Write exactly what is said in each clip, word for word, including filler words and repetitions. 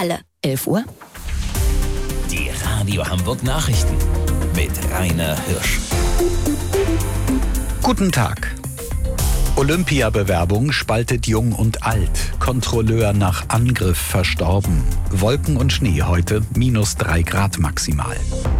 alle. elf Uhr. Die Radio Hamburg Nachrichten mit Rainer Hirsch. Guten Tag. Olympiabewerbung spaltet Jung und Alt. Kontrolleur nach Angriff verstorben. Wolken und Schnee heute, minus drei Grad maximal.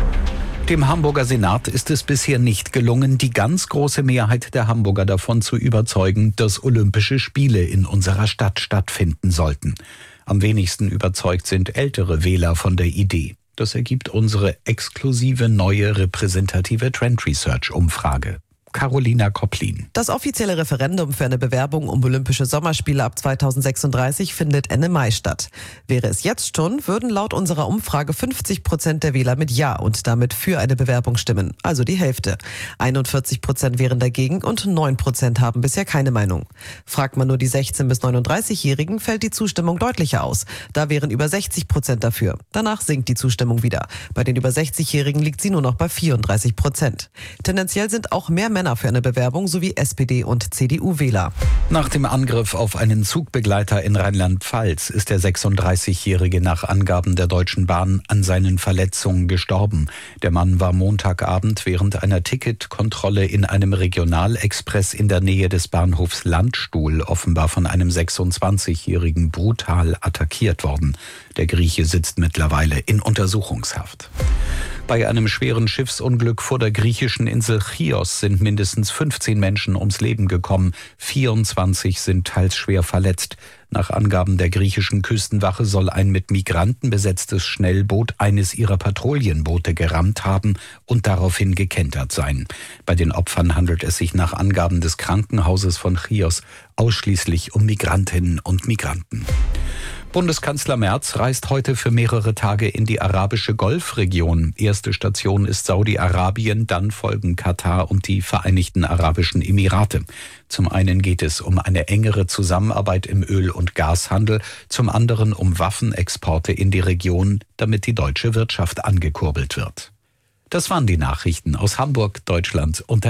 Dem Hamburger Senat ist es bisher nicht gelungen, die ganz große Mehrheit der Hamburger davon zu überzeugen, dass Olympische Spiele in unserer Stadt stattfinden sollten. Am wenigsten überzeugt sind ältere Wähler von der Idee. Das ergibt unsere exklusive neue repräsentative Trend Research Umfrage. Carolina Kopplin. Das offizielle Referendum für eine Bewerbung um Olympische Sommerspiele ab zweitausendsechsunddreißig findet Ende Mai statt. Wäre es jetzt schon, würden laut unserer Umfrage fünfzig Prozent der Wähler mit Ja und damit für eine Bewerbung stimmen, also die Hälfte. einundvierzig Prozent wären dagegen und neun Prozent haben bisher keine Meinung. Fragt man nur die sechzehn- bis neununddreißig-Jährigen, fällt die Zustimmung deutlicher aus. Da wären über sechzig Prozent dafür. Danach sinkt die Zustimmung wieder. Bei den über sechzig-Jährigen liegt sie nur noch bei vierunddreißig Prozent. Tendenziell sind auch mehr Männer für eine Bewerbung sowie S P D- und C D U-Wähler. Nach dem Angriff auf einen Zugbegleiter in Rheinland-Pfalz ist der sechsunddreißigjährige nach Angaben der Deutschen Bahn an seinen Verletzungen gestorben. Der Mann war Montagabend während einer Ticketkontrolle in einem Regionalexpress in der Nähe des Bahnhofs Landstuhl offenbar von einem sechsundzwanzigjährigen brutal attackiert worden. Der Grieche sitzt mittlerweile in Untersuchungshaft. Bei einem schweren Schiffsunglück vor der griechischen Insel Chios sind mindestens fünfzehn Menschen ums Leben gekommen. vierundzwanzig sind teils schwer verletzt. Nach Angaben der griechischen Küstenwache soll ein mit Migranten besetztes Schnellboot eines ihrer Patrouillenboote gerammt haben und daraufhin gekentert sein. Bei den Opfern handelt es sich nach Angaben des Krankenhauses von Chios ausschließlich um Migrantinnen und Migranten. Bundeskanzler Merz reist heute für mehrere Tage in die arabische Golfregion. Erste Station ist Saudi-Arabien, dann folgen Katar und die Vereinigten Arabischen Emirate. Zum einen geht es um eine engere Zusammenarbeit im Öl- und Gashandel, zum anderen um Waffenexporte in die Region, damit die deutsche Wirtschaft angekurbelt wird. Das waren die Nachrichten aus Hamburg, Deutschland und der